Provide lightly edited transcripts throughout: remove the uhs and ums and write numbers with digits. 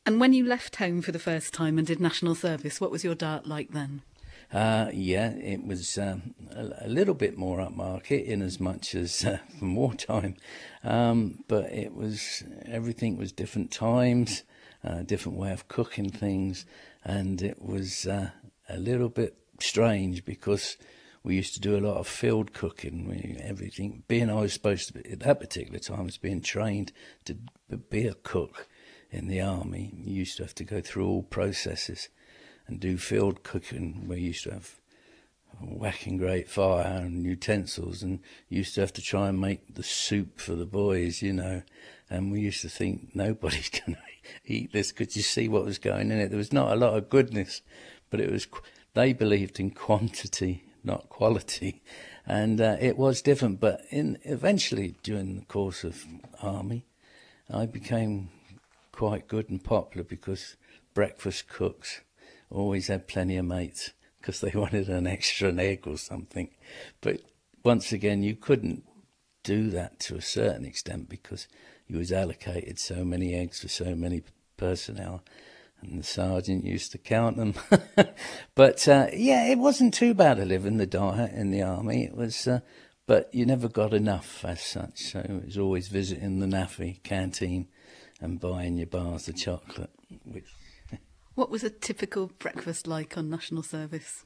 And when you left home for the first time and did national service, what was your diet like then? Yeah, it was a little bit more upmarket in as much as from wartime, but everything was different times, different way of cooking things, and it was a little bit strange because we used to do a lot of field cooking. Everything, being I was supposed to be at that particular time, was being trained to be a cook in the army. You used to have to go through all processes and do field cooking. We used to have a whacking great fire and utensils, and used to have to try and make the soup for the boys, and we used to think nobody's going to eat this. Could you see what was going in it? There was not a lot of goodness, but they believed in quantity, not quality, and it was different. But eventually, during the course of army, I became quite good and popular because breakfast cooks always had plenty of mates because they wanted an extra egg or something. But once again, you couldn't do that to a certain extent because you was allocated so many eggs for so many personnel, and the sergeant used to count them. But yeah, it wasn't too bad a living, the diet in the army. It was, but you never got enough as such. So it was always visiting the NAFI canteen and buying your bars of chocolate, which. What was a typical breakfast like on national service?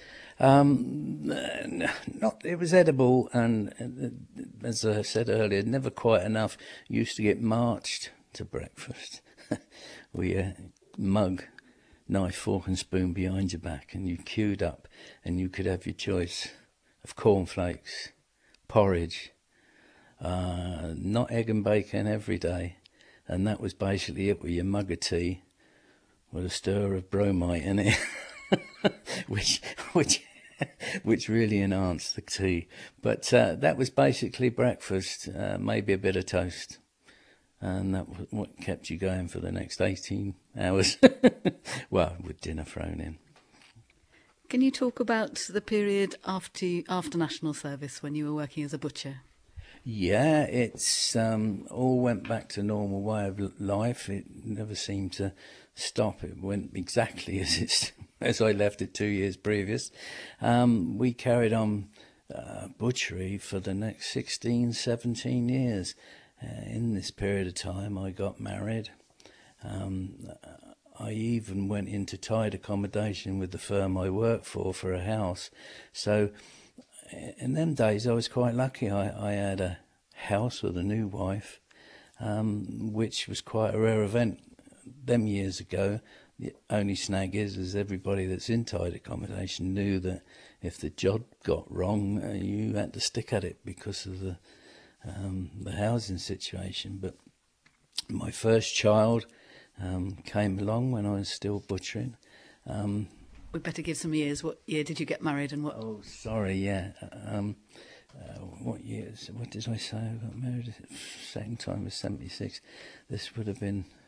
It was edible, and as I said earlier, never quite enough. Used to get marched to breakfast. We mug, knife, fork and spoon behind your back, and you queued up, and you could have your choice of cornflakes, porridge, not egg and bacon every day, and that was basically it with your mug of tea with a stir of bromide in it, which really enhanced the tea. But that was basically breakfast, maybe a bit of toast, and that was what kept you going for the next 18 hours. Well, with dinner thrown in. Can you talk about the period after national service when you were working as a butcher? Yeah, it's all went back to normal way of life. It never seemed to stop. It went exactly as I left it 2 years previous. We carried on butchery for the next 16, 17 years. In this period of time, I got married. I even went into tied accommodation with the firm I worked for a house. So in them days, I was quite lucky. I had a house with a new wife, which was quite a rare event. Them years ago, the only snag is everybody that's in tied accommodation knew that if the job got wrong, you had to stick at it because of the housing situation. But my first child came along when I was still butchering. We'd better give some years. What year did you get married and what? Oh, sorry, yeah. What years? What did I say? I got married second time was 76. This would have been